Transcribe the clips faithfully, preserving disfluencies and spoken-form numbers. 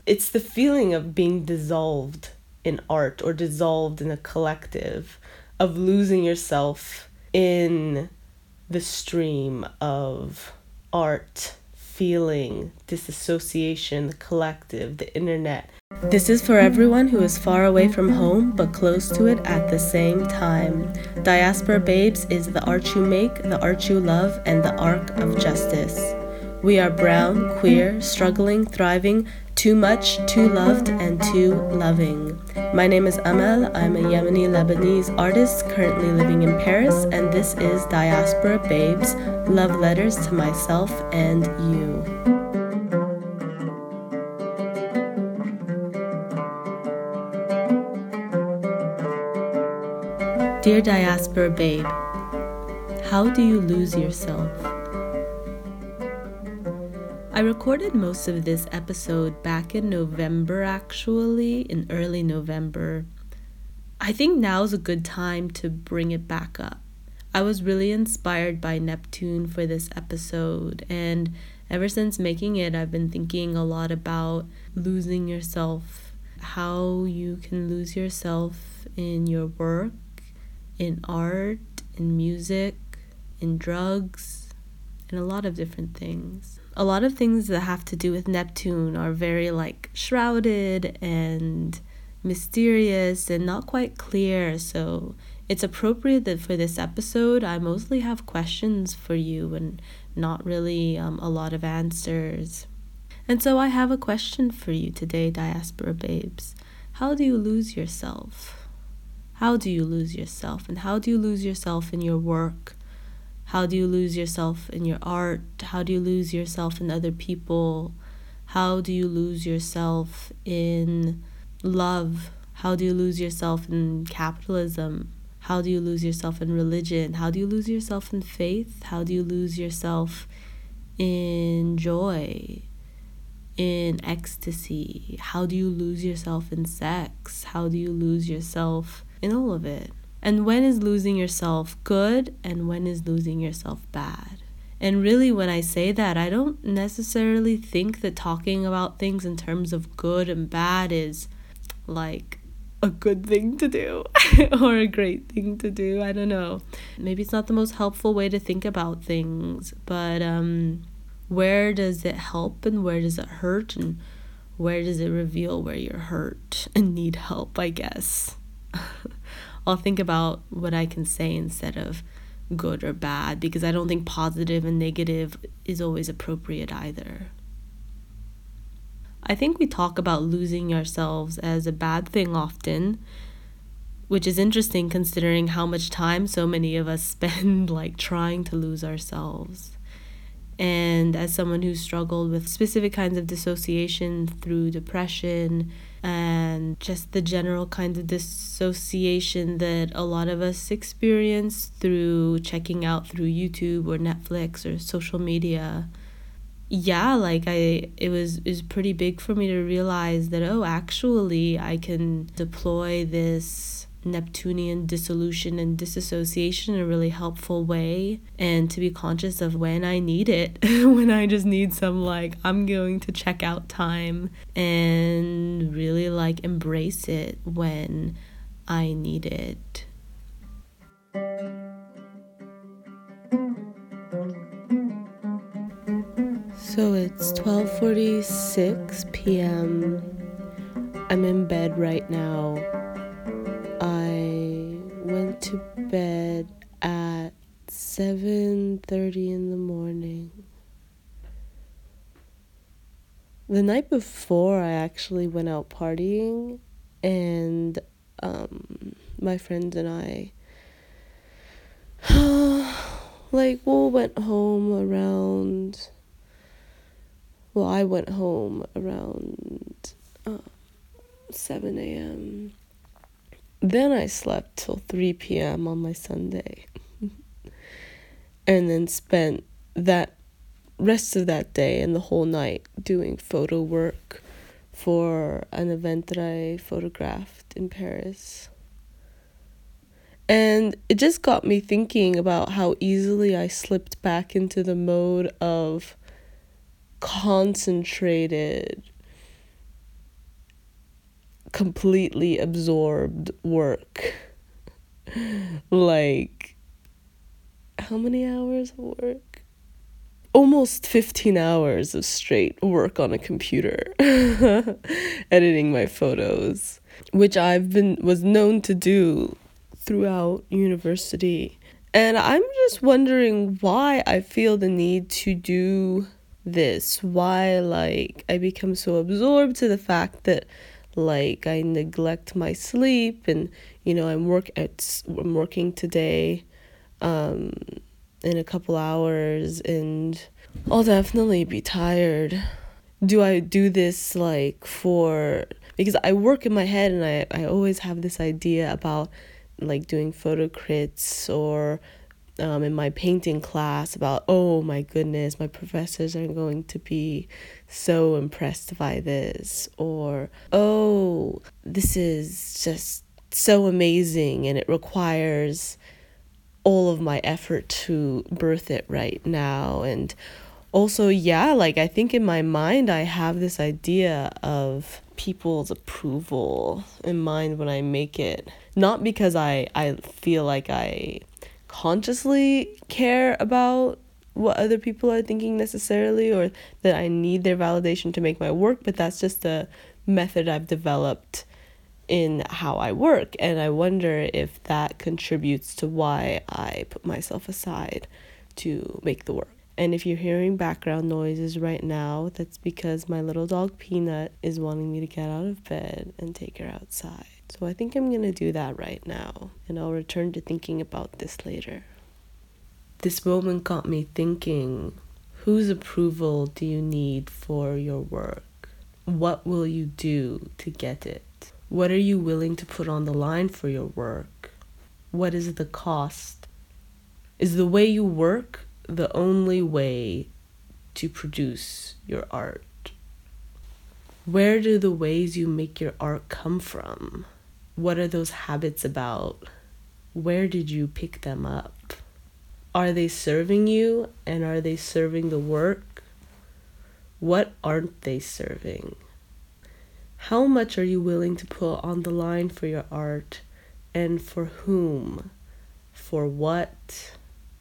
It's the feeling of being dissolved in art or dissolved in a collective, of losing yourself in the stream of art, feeling, disassociation, the collective, the internet. This is for everyone who is far away from home but close to it at the same time. Diaspora Babes is the art you make, the art you love, and the arc of justice. We are brown, queer, struggling, thriving, too much, too loved, and too loving. My name is Amel. I'm a Yemeni Lebanese artist currently living in Paris, and this is Diaspora Babes, love letters to myself and you. Dear Diaspora Babe, how do you lose yourself? I recorded most of this episode back in November, actually, in early November. I think now's a good time to bring it back up. I was really inspired by Neptune for this episode, and ever since making it, I've been thinking a lot about losing yourself, how you can lose yourself in your work, in art, in music, in drugs, and a lot of different things. A lot of things that have to do with Neptune are very like shrouded and mysterious and not quite clear, so it's appropriate that for this episode I mostly have questions for you and not really um, a lot of answers. And so I have a question for you today, Diaspora Babes. How do you lose yourself? How do you lose yourself? And how do you lose yourself in your work? How do you lose yourself in your art? How do you lose yourself in other people? How do you lose yourself in love? How do you lose yourself in capitalism? How do you lose yourself in religion? How do you lose yourself in faith? How do you lose yourself in joy, in ecstasy? How do you lose yourself in sex? How do you lose yourself in all of it? And when is losing yourself good and when is losing yourself bad? And really, when I say that, I don't necessarily think that talking about things in terms of good and bad is like a good thing to do or a great thing to do. I don't know. Maybe it's not the most helpful way to think about things, but um, where does it help and where does it hurt and where does it reveal where you're hurt and need help, I guess. I'll think about what I can say instead of good or bad, because I don't think positive and negative is always appropriate either. I think we talk about losing ourselves as a bad thing often, which is interesting considering how much time so many of us spend like trying to lose ourselves. And as someone who struggled with specific kinds of dissociation through depression and just the general kind of dissociation that a lot of us experience through checking out through YouTube or Netflix or social media, yeah, like I, it was, it was pretty big for me to realize that, oh, actually I can deploy this Neptunian dissolution and disassociation in a really helpful way, and to be conscious of when I need it, when I just need some like I'm going to check out time, and really like embrace it when I need it. So it's twelve forty-six p.m. I'm in bed right now. I went to bed at seven thirty in the morning. The night before, I actually went out partying, and um, my friends and I, like, we went home around, well, I went home around uh, seven a.m., Then I slept till three p.m. on my Sunday. And then spent that rest of that day and the whole night doing photo work for an event that I photographed in Paris. And it just got me thinking about how easily I slipped back into the mode of concentrated completely absorbed work. Like, how many hours of work? Almost fifteen hours of straight work on a computer, editing my photos, which I've been was known to do throughout university. And I'm just wondering why I feel the need to do this. Why, like, I become so absorbed to the fact that, like, I neglect my sleep, and, you know, I'm work at I'm working today, um, in a couple hours, and I'll definitely be tired. Do I do this, like, for, because I work in my head, and I, I always have this idea about, like, doing photo crits, or um, in my painting class about, oh my goodness, my professors are going to be so impressed by this, or, oh, this is just so amazing and it requires all of my effort to birth it right now. And also, yeah, like, I think in my mind I have this idea of people's approval in mind when I make it. Not because I, I feel like I consciously care about what other people are thinking necessarily, or that I need their validation to make my work, but that's just a method I've developed in how I work. And I wonder if that contributes to why I put myself aside to make the work. And if you're hearing background noises right now, that's because my little dog Peanut is wanting me to get out of bed and take her outside. So I think I'm going to do that right now, and I'll return to thinking about this later. This moment got me thinking, whose approval do you need for your work? What will you do to get it? What are you willing to put on the line for your work? What is the cost? Is the way you work the only way to produce your art? Where do the ways you make your art come from? What are those habits about? Where did you pick them up? Are they serving you, and are they serving the work? What aren't they serving? How much are you willing to put on the line for your art, and for whom? For what?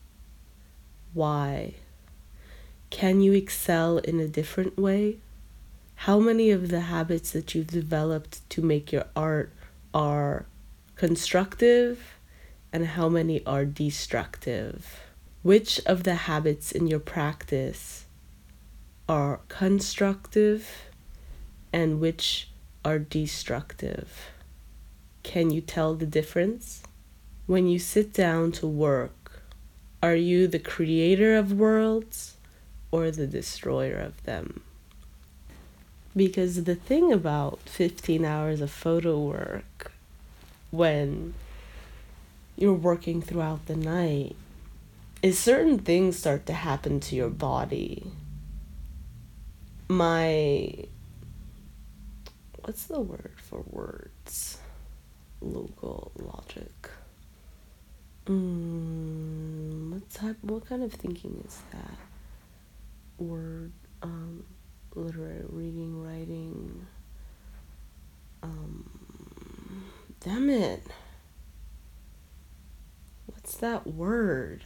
Why? Can you excel in a different way? How many of the habits that you've developed to make your art are constructive, and how many are destructive? Which of the habits in your practice are constructive, and which are destructive? Can you tell the difference? When you sit down to work, are you the creator of worlds or the destroyer of them? Because the thing about fifteen hours of photo work, when you're working throughout the night, is certain things start to happen to your body. My, what's the word for words? Local logic. Mm, what type, what kind of thinking is that? Word, um, literary, reading, writing, um, damn it. What's that word?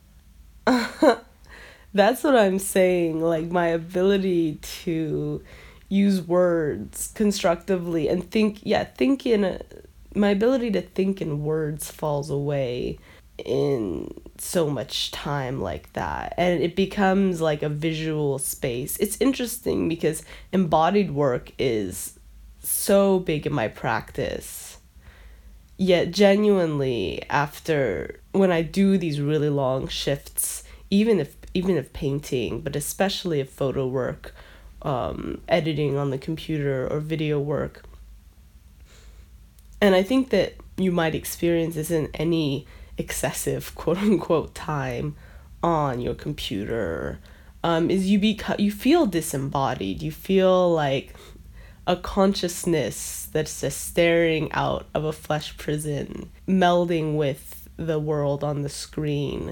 That's what I'm saying, like, my ability to use words constructively and think, yeah, think in a, my ability to think in words falls away in so much time like that, and it becomes like a visual space. It's interesting because embodied work is so big in my practice, yet genuinely after, when I do these really long shifts, even if even if painting, but especially if photo work, um, editing on the computer, or video work, and I think that you might experience this in any excessive quote-unquote time on your computer, um, is you beca- you feel disembodied. You feel like a consciousness that's just staring out of a flesh prison, melding with the world on the screen.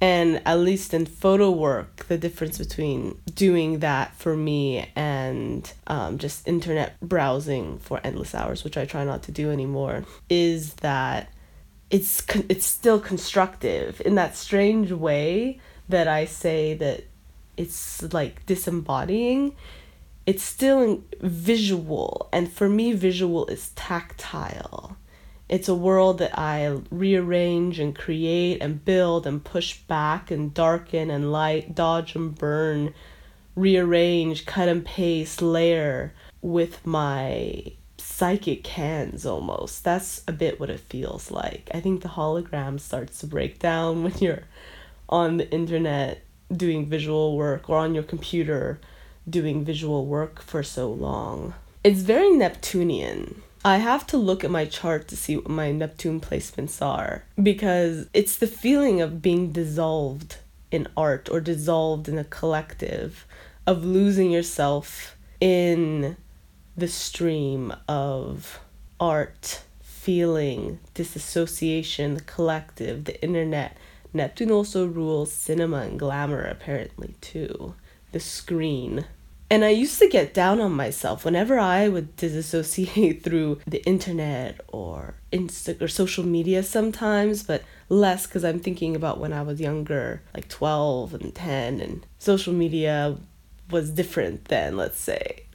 And at least in photo work, the difference between doing that for me and um, just internet browsing for endless hours, which I try not to do anymore, is that it's con- it's still constructive in that strange way that I say that it's like disembodying. It's still visual, and for me, visual is tactile. It's a world that I rearrange and create and build and push back and darken and light, dodge and burn, rearrange, cut and paste, layer with my psychic hands almost. That's a bit what it feels like. I think the hologram starts to break down when you're on the internet doing visual work or on your computer doing visual work for so long. It's very Neptunian. I have to look at my chart to see what my Neptune placements are, because it's the feeling of being dissolved in art or dissolved in a collective, of losing yourself in the stream of art, feeling, disassociation, the collective, the internet. Neptune also rules cinema and glamour apparently too, the screen. And I used to get down on myself whenever I would disassociate through the internet or Insta or social media sometimes, but less because I'm thinking about when I was younger, like twelve and ten, and social media was different then, let's say.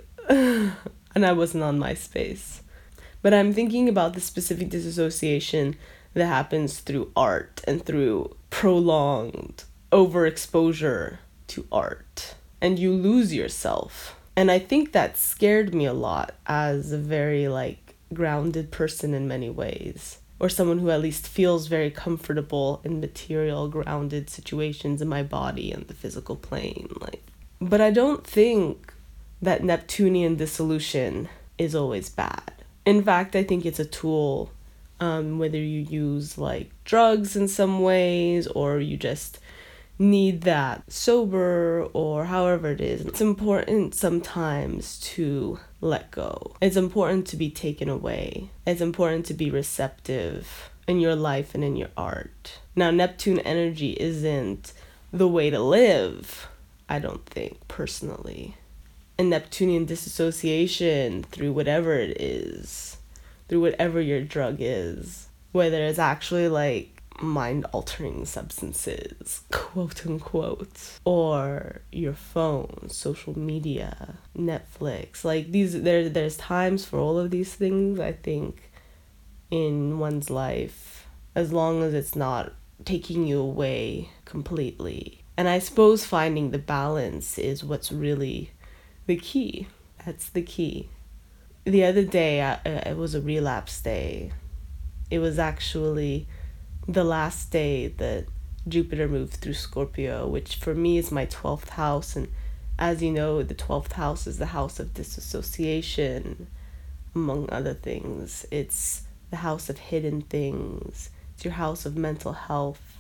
And I wasn't on MySpace. But I'm thinking about the specific disassociation that happens through art and through prolonged overexposure to art. And you lose yourself. And I think that scared me a lot as a very like grounded person in many ways, or someone who at least feels very comfortable in material grounded situations in my body and the physical plane. Like, but I don't think that Neptunian dissolution is always bad. In fact, I think it's a tool, um, whether you use like drugs in some ways or you just need that sober or however it is. It's important sometimes to let go. It's important to be taken away. It's important to be receptive in your life and in your art. Now, Neptune energy isn't the way to live, I don't think, personally. And Neptunian disassociation through whatever it is, through whatever your drug is, whether it's actually like mind-altering substances, quote unquote, or your phone, social media, Netflix, like these, there, there's times for all of these things, I think, in one's life, as long as it's not taking you away completely. And I suppose finding the balance is what's really the key. That's the key. The other day, I, it was a relapse day. It was actually the last day that Jupiter moved through Scorpio, which for me is my twelfth house. And as you know, the twelfth house is the house of disassociation, among other things. It's the house of hidden things. It's your house of mental health.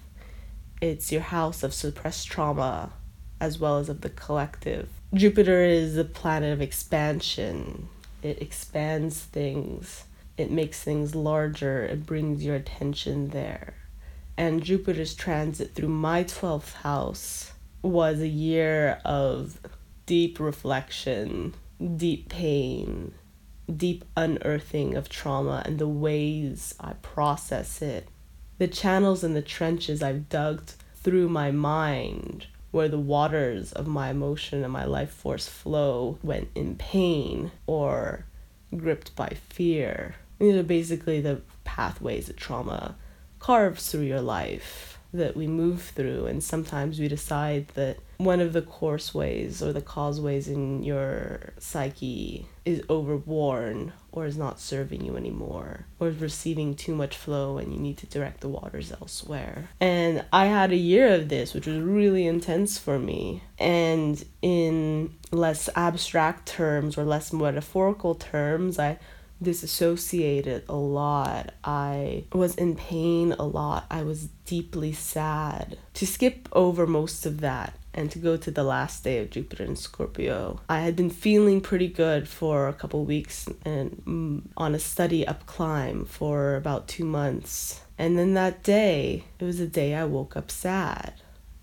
It's your house of suppressed trauma, as well as of the collective. Jupiter is the planet of expansion. It expands things. It makes things larger. It brings your attention there. And Jupiter's transit through my twelfth house was a year of deep reflection, deep pain, deep unearthing of trauma and the ways I process it. The channels and the trenches I've dug through my mind, where the waters of my emotion and my life force flow when in pain or gripped by fear. These are basically the pathways that trauma carves through your life that we move through, and sometimes we decide that one of the courseways or the causeways in your psyche is overworn or is not serving you anymore, or is receiving too much flow and you need to direct the waters elsewhere. And I had a year of this, which was really intense for me. And in less abstract terms or less metaphorical terms, I disassociated a lot. I was in pain a lot. I was deeply sad. To skip over most of that and to go to the last day of Jupiter in Scorpio, I had been feeling pretty good for a couple weeks and mm, on a study up climb for about two months. And then that day, it was a day I woke up sad.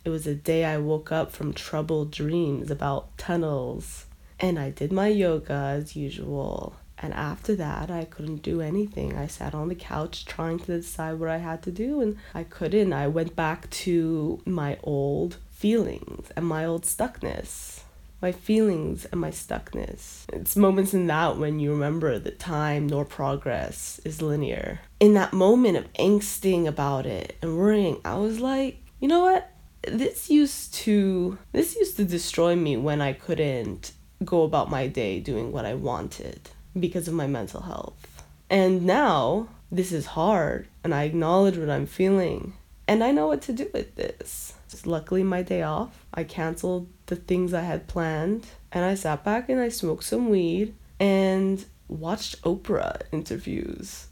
It was a day I woke up from troubled dreams about tunnels. And I did my yoga as usual. And after that, I couldn't do anything. I sat on the couch trying to decide what I had to do, and I couldn't. I went back to my old feelings and my old stuckness. My feelings and my stuckness. It's moments in that when you remember that time nor progress is linear. In that moment of angsting about it and worrying, I was like, you know what? This used to, this used to destroy me when I couldn't go about my day doing what I wanted because of my mental health. And now this is hard and I acknowledge what I'm feeling and I know what to do with this. It's luckily my day off. I canceled the things I had planned and I sat back and I smoked some weed and watched Oprah interviews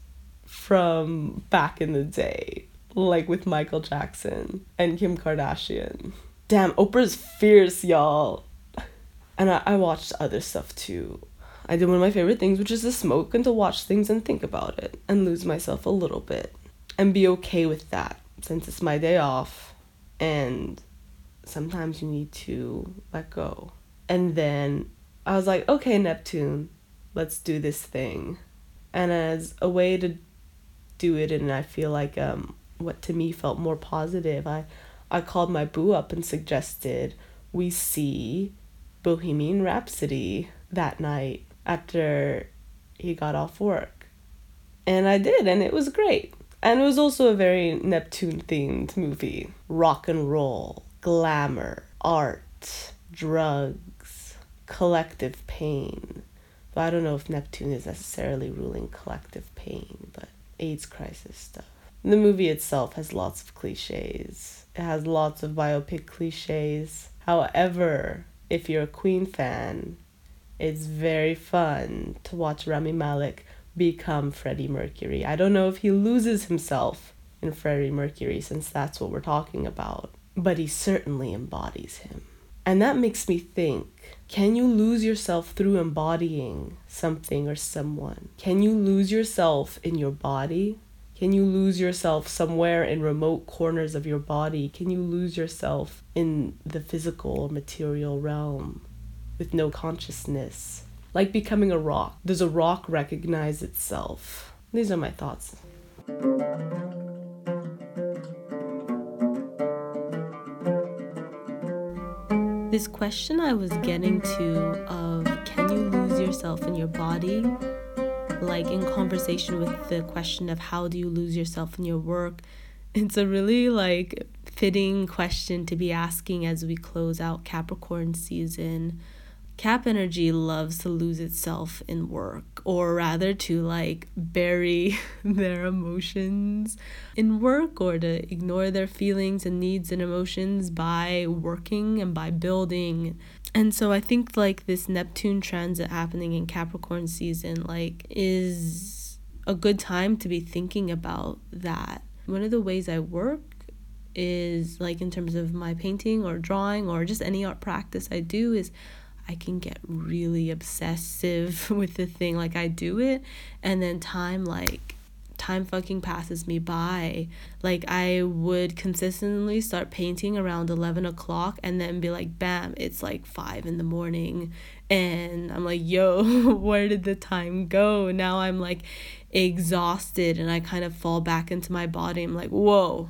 from back in the day, like with Michael Jackson and Kim Kardashian. Damn, Oprah's fierce, y'all. And I, I watched other stuff too. I did one of my favorite things, which is to smoke and to watch things and think about it and lose myself a little bit and be okay with that since it's my day off and sometimes you need to let go. And then I was like, okay, Neptune, let's do this thing. And as a way to do it, and I feel like um what to me felt more positive, I, I called my boo up and suggested we see Bohemian Rhapsody that night after he got off work. And I did, and it was great. And it was also a very Neptune-themed movie. Rock and roll, glamour, art, drugs, collective pain. But I don't know if Neptune is necessarily ruling collective pain, but AIDS crisis stuff. The movie itself has lots of cliches. It has lots of biopic cliches. However, if you're a Queen fan, it's very fun to watch Rami Malek become Freddie Mercury. I don't know if he loses himself in Freddie Mercury, since that's what we're talking about, but he certainly embodies him. And that makes me think, can you lose yourself through embodying something or someone? Can you lose yourself in your body? Can you lose yourself somewhere in remote corners of your body? Can you lose yourself in the physical or material realm with no consciousness? Like becoming a rock. Does a rock recognize itself? These are my thoughts. This question I was getting to of can you lose yourself in your body? Like in conversation with the question of how do you lose yourself in your work? It's a really like fitting question to be asking as we close out Capricorn season. Cap energy loves to lose itself in work, or rather to like bury their emotions in work, or to ignore their feelings and needs and emotions by working and by building. And so I think like this Neptune transit happening in Capricorn season like is a good time to be thinking about that. One of the ways I work is like in terms of my painting or drawing or just any art practice I do is I can get really obsessive with the thing. Like I do it and then time like time fucking passes me by. Like I would consistently start painting around eleven o'clock and then be like, bam, it's like five in the morning. And I'm like, yo, where did the time go? Now I'm like exhausted and I kind of fall back into my body. I'm like, whoa.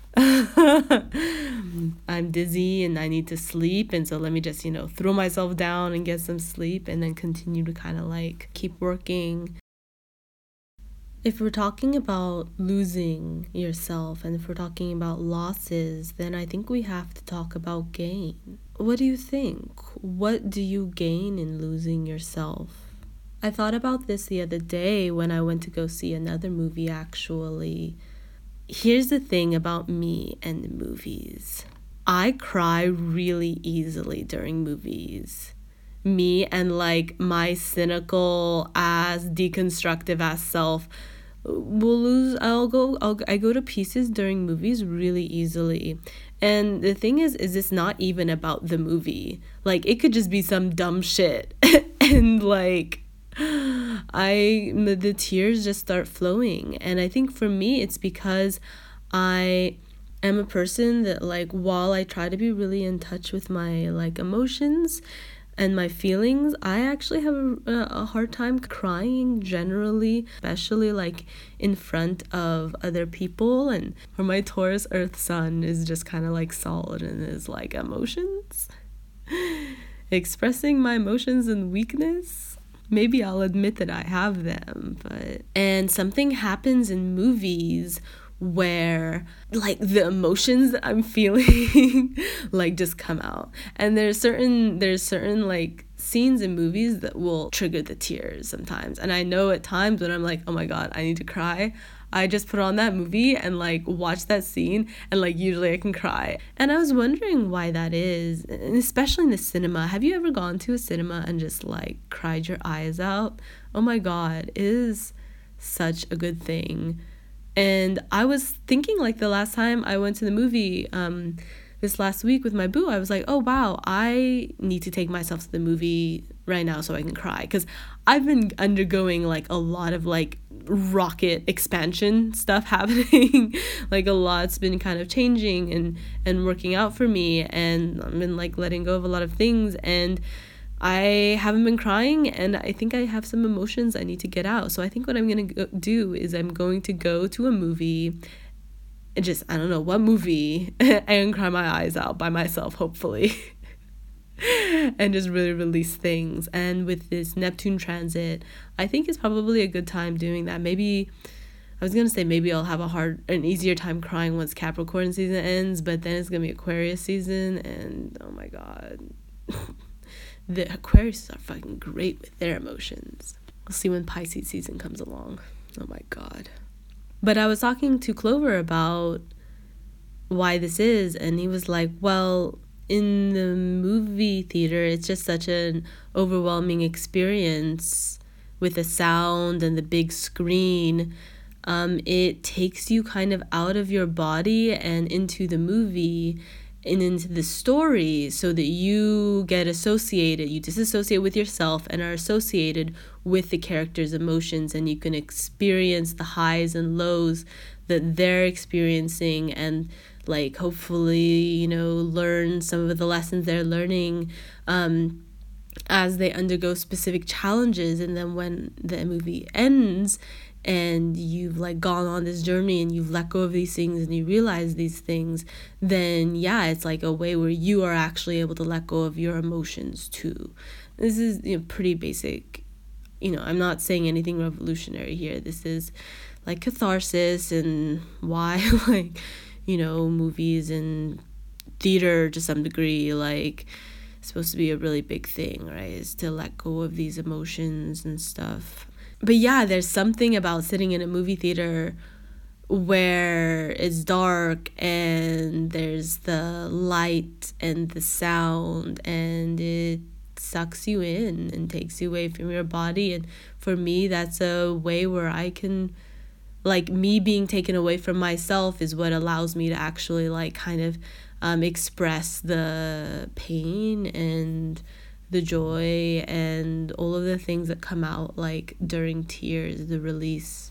I'm dizzy and I need to sleep, and so let me just, you know, throw myself down and get some sleep and then continue to kind of like keep working. If we're talking about losing yourself and if we're talking about losses, then I think we have to talk about gain. What do you think? What do you gain in losing yourself? I thought about this the other day when I went to go see another movie actually. Here's the thing about me and movies. I cry really easily during movies. Me and like my cynical ass, deconstructive ass self will lose, I'll go, I'll, I go to pieces during movies really easily. And the thing is, is it's not even about the movie. Like it could just be some dumb shit. And like, I the tears just start flowing. And I think for me it's because I am a person that, like, while I try to be really in touch with my, like, emotions and my feelings, I actually have a, a hard time crying generally, especially, like, in front of other people. And for my Taurus Earth Sun is just kind of, like, solid and is, like, emotions. Expressing my emotions and weakness. Maybe I'll admit that I have them, but... And something happens in movies where, like, the emotions that I'm feeling like just come out. And there's certain there's certain like scenes in movies that will trigger the tears sometimes. And I know at times when I'm like, oh my god, I need to cry, I just put on that movie and, like, watch that scene, and, like, usually I can cry. And I was wondering why that is, and especially in the cinema. Have you ever gone to a cinema and just, like, cried your eyes out? Oh my god, it is such a good thing. And I was thinking, like, the last time I went to the movie, um, this last week with my boo, I was like, oh wow, I need to take myself to the movie right now so I can cry, because I've been undergoing, like, a lot of, like, rocket expansion stuff happening. Like, a lot's been kind of changing and and working out for me, and I've been, like, letting go of a lot of things, and I haven't been crying, and I think I have some emotions I need to get out. So I think what I'm gonna go- do is I'm going to go to a movie, and just, I don't know what movie, and cry my eyes out by myself, hopefully. And just really release things. And with this Neptune transit, I think it's probably a good time doing that. Maybe I was gonna say maybe I'll have a hard an easier time crying once Capricorn season ends, but then it's gonna be Aquarius season, and oh my god. The Aquarius are fucking great with their emotions. We'll see when Pisces season comes along. Oh my god. But I was talking to Clover about why this is, and he was like, well, in the movie theater, it's just such an overwhelming experience with the sound and the big screen. Um, it takes you kind of out of your body and into the movie and into the story, so that you get associated, you disassociate with yourself and are associated with the character's emotions, and you can experience the highs and lows that they're experiencing, and, like, hopefully, you know, learn some of the lessons they're learning um, as they undergo specific challenges. And then when the movie ends and you've, like, gone on this journey and you've let go of these things and you realize these things, then yeah, it's like a way where you are actually able to let go of your emotions too. This is, you know, pretty basic. You know, I'm not saying anything revolutionary here. This is like catharsis, and why, like, you know, movies and theater to some degree, like, supposed to be a really big thing, right? Is to let go of these emotions and stuff. But yeah, there's something about sitting in a movie theater where it's dark and there's the light and the sound, and it sucks you in and takes you away from your body. And for me, that's a way where I can, like, me being taken away from myself is what allows me to actually, like, kind of um, express the pain and the joy and all of the things that come out, like, during tears, the release.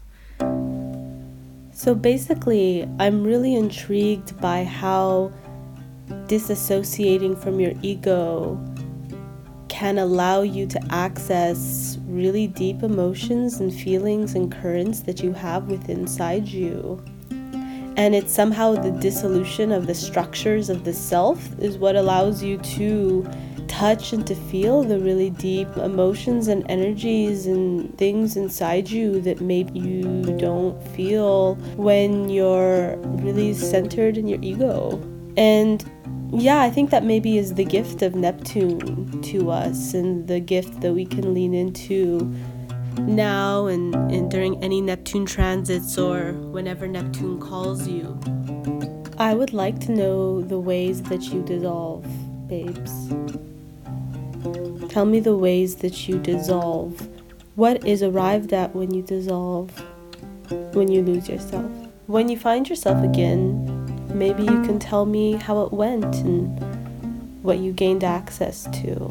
So basically, I'm really intrigued by how disassociating from your ego can allow you to access really deep emotions and feelings and currents that you have within inside you. And it's somehow the dissolution of the structures of the self is what allows you to touch and to feel the really deep emotions and energies and things inside you that maybe you don't feel when you're really centered in your ego. And yeah, I think that maybe is the gift of Neptune to us, and the gift that we can lean into now and, and during any Neptune transits, or whenever Neptune calls you. I would like to know the ways that you dissolve, babes. Tell me the ways that you dissolve. What is arrived at when you dissolve, when you lose yourself? When you find yourself again, maybe you can tell me how it went and what you gained access to.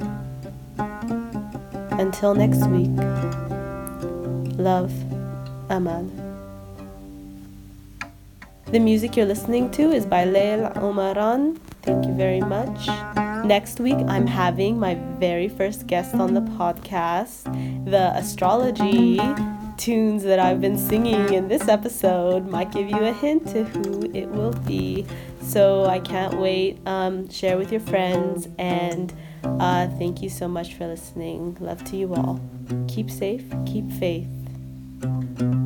Until next week, love, Amal. The music you're listening to is by Leil Omaran. Thank you very much. Next week, I'm having my very first guest on the podcast. The astrology tunes that I've been singing in this episode might give you a hint to who it will be. So I can't wait. Um, share with your friends, and uh, thank you so much for listening. Love to you all. Keep safe, keep faith.